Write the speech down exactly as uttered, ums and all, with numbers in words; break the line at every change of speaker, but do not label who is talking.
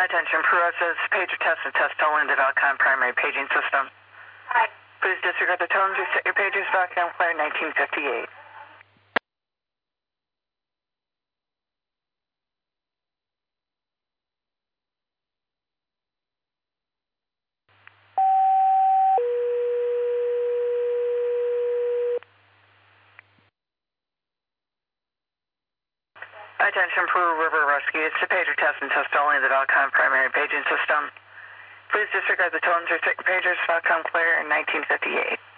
Attention, Progressive pager test and test only the Valcom primary paging system.
Hi.
Please disregard the tones. Reset your pagers. Valcom Claire nineteen fifty-eight. Attention, Peru River Rescue. It's a pager test and test only the Valcom primary paging system. Please disregard the tones. Reset your pagers. Valcom Claire in nineteen fifty-eight.